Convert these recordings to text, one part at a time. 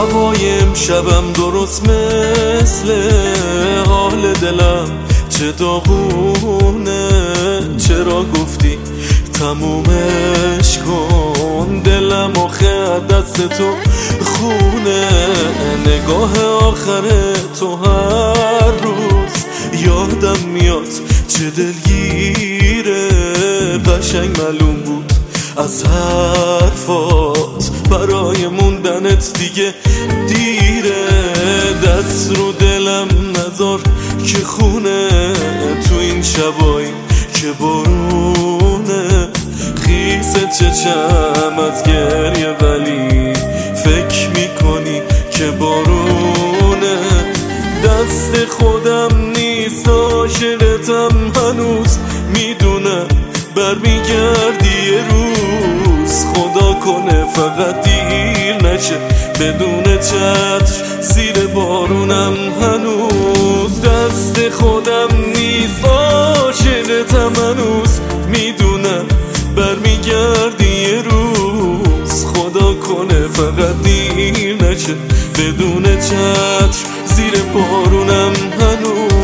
هوای امشبم درست مثل حال دلم چه داغونه. چرا گفتی تمومش کن؟ دلم آخه دست تو خونه. نگاه آخر تو هر روز یادم میاد چه دلگیره. قشنگ معلوم بود از حرفات برای موندنت دیگه دیره. دست رو دلم نذار که خونه تو این شبایی که بارونه. خیس چشم از گریه ولی فکر میکنی که بارونه. دست خودم نیست عاشقتم هنوز میدونم برمیگردی یه روز. خدا کنه فقط دیر نشه بدون چتر زیر بارونم هنوز. دست خودم نیست عاشقتم هنوز میدونم برمیگردی یه روز. خدا کنه فقط دیر نشه بدون چتر زیر بارونم هنوز.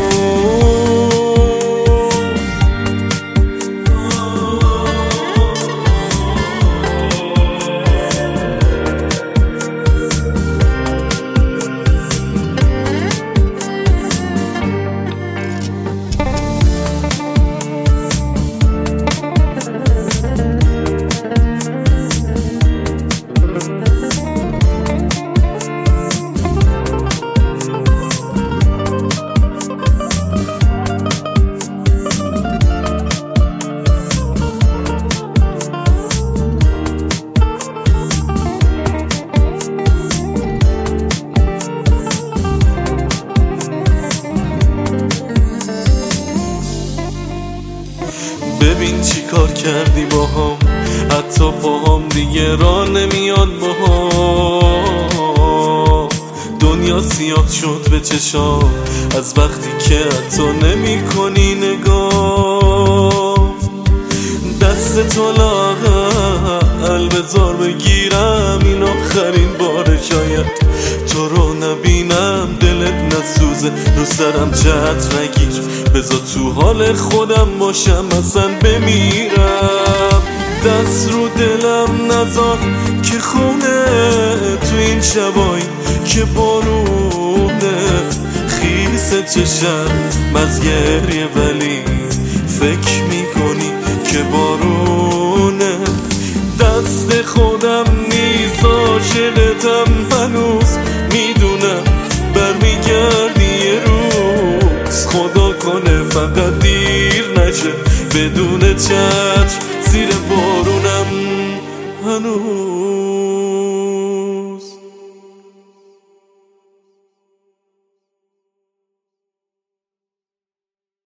ببین چی کار کردی با هم، حتی پاهم دیگه راه نمیاد با هم. دنیا سیاه شد به چشام از وقتی که حتی نمی کنی نگاه. دست تو لاغر بذار بگیرم این آخرین بار. شاید تو رو نبینم دلت نسوزه رو سرم چتر نگیر. بذار تو حال خودم باشم اصلا بمیرم. دست رو دلم نذار که خونه تو این شبایی که بارونه. خیس چشم از گریه ولی فکر میکنی که بارونه. دست خودم نیست عاشقتم هنوز میدونم برمیگردی یه روز. خدا کنه فقط دیر نشه بدون چتر زیر بارونم هنوز.